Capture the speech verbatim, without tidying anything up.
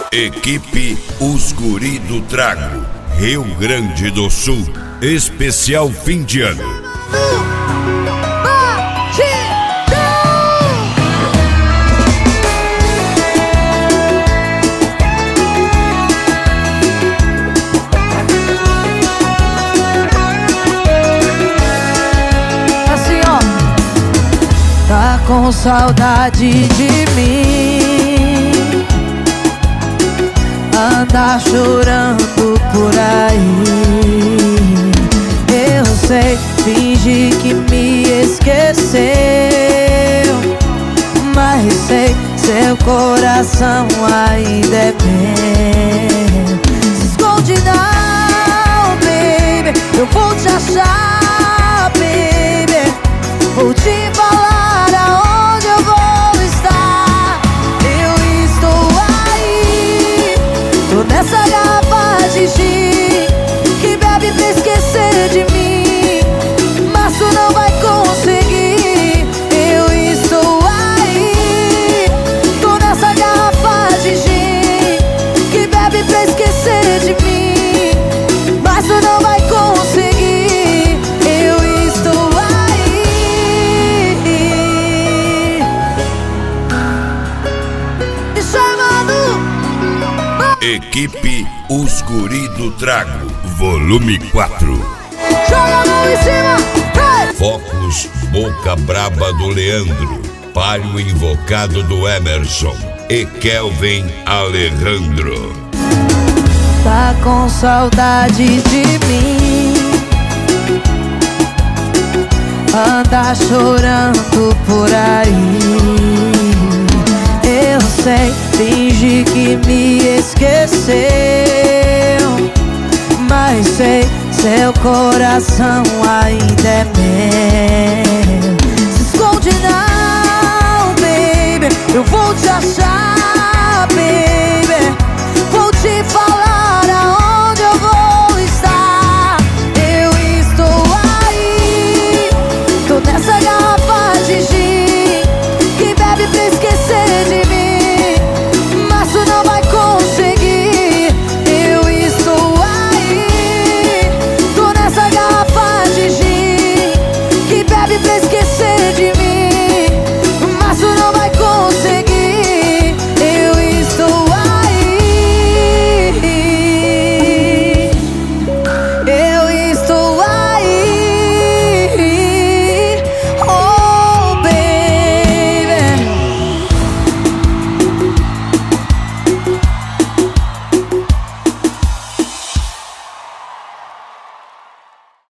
Equipe Os Guri do Trago, Rio Grande do Sul. Especial fim de ano. Assim, ó. Tá com saudade de mim, anda chorando por aí. Eu sei, finge que me esqueceu, mas sei, seu coração ainda é meu. Se esconde não, baby, eu vou te achar, baby. Vou te falar aonde eu vou estar. Eu estou aí, tô nessa garrafa de gin que bebe pra esquecer de mim, mas tu não vai conseguir. Eu estou aí, tô nessa garrafa de gin que bebe pra esquecer de mim, mas tu não vai conseguir. Eu estou aí. Me chamando. Equipe Os Guri do Trago, volume quatro. Joga a mão em cima. Hey! Focos Boca Braba do Leandro, Palio Invocado do Emerson e Kelvin Alejandro. Tá com saudade de mim, anda chorando por aí. Eu sei, finge que me esqueceu, mas sei, seu coração ainda é meu.